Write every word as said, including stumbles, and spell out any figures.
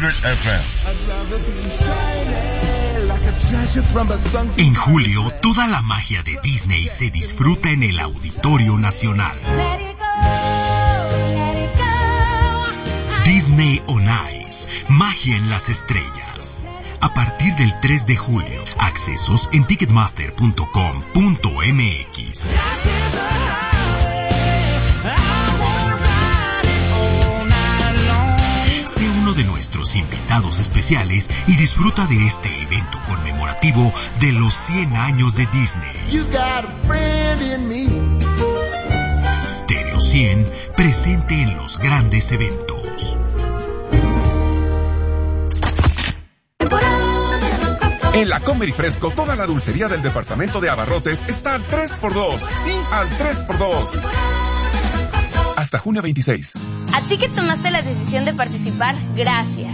F M. En julio, toda la magia de Disney se disfruta en el Auditorio Nacional. Disney on Ice, magia en las estrellas. A partir del tres de julio, accesos en ticketmaster punto com punto m x. Sé uno de nuestros invitados especiales y disfruta de este evento conmemorativo de los cien años de Disney. Stereo cien, presente en los grandes eventos. En la Comer y Fresco, toda la dulcería del departamento de Abarrotes está al tres por dos. Sí, al tres por dos. Hasta junio veintiséis. A ti que tomaste la decisión de participar, gracias.